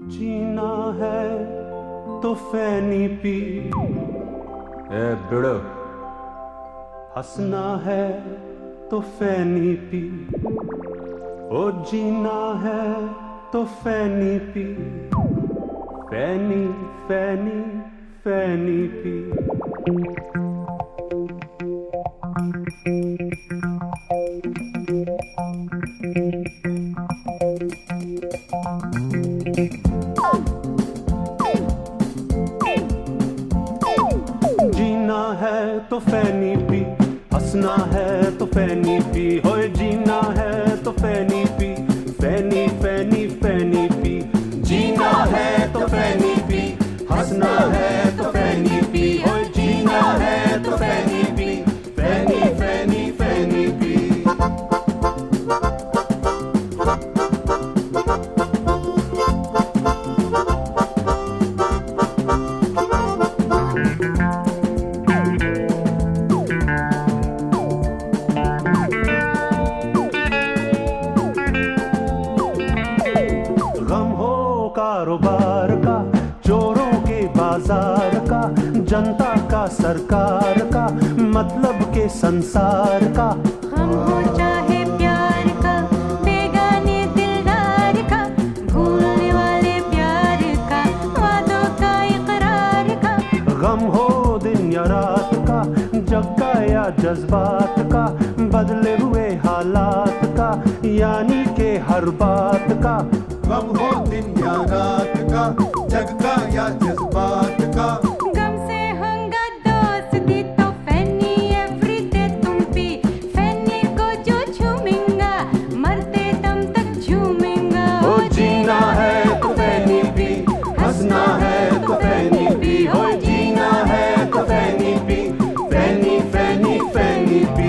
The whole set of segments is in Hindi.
जीना है तो फैनी पी, ए बिड़ो। हंसना है तो फैनी पी, ओ जीना है तो फैनी पी, फैनी फैनी फैनी पी। जीना है तो फैनी पी, हंसना है तो फैनी पी, होए जीना है तो फैनी पी, फैनी फैनी फैनी पी। जीना है तो फैनी पी, हंसना है तो फैनी पी, होए जीना है तो फैनी पी, फैनी फैनी फैनी पी। कारोबार का, चोरों के बाजार का, जनता का सरकार का, मतलब के संसार का। हम हो चाहे प्यार का, बेगाने दिलदार का, भूलने वाले प्यार का, वादों का इकरार का। गम हो दिन या रात का, जग का या जज्बात का, बदले हुए हालात का, यानी के हर बात का। गम हो दिन या रात का, जग का या जज्बात का। गम से होगा दोस्ती तो फैनी एवरीडे तुम भी, फैनी को जो झूमेंगा मरते दम तक झूमेंगा। ओ जीना है तो फैनी पी, हंसना है तो फैनी पी, हो जीना है तो फैनी पी, फैनी फैनी फैनी पी।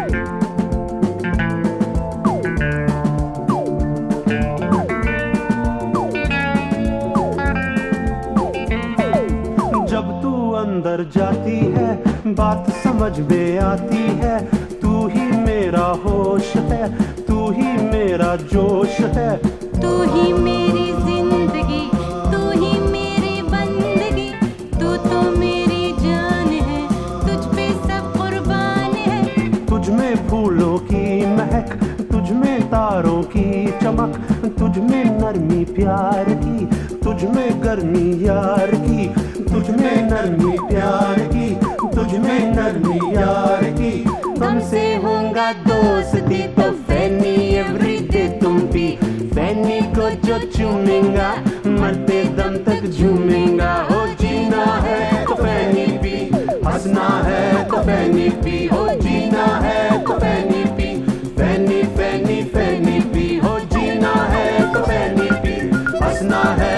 जब तू अंदर जाती है बात समझ में आती है, तू ही मेरा होश है, तू ही मेरा जोश है। तू ही मेरी जिंदगी, तू ही मेरी बंदगी, तू तो मेरी जान है, तुझ पे सब कुर्बान है। तुझ में फूलों की महक, तुझ में तारों की चमक, तुझ में नरमी प्यार की, तुझ में गर्मी यार की, तुझ में नरमी प्यार की, तुझ में नरमी यार की। तुमसे होगा दोस्ती तो फैनी एवरीडे तुम भी, फैनी को जो चूमेंगा मरते दम तक झूमेंगा। हो जीना है तो फैनी पी, हंसना है तो फैनी पी, हो जीना है तो फैनी पी, फैनी फैनी फैनी पी, हो जीना है तो फैनी पी, हंसना है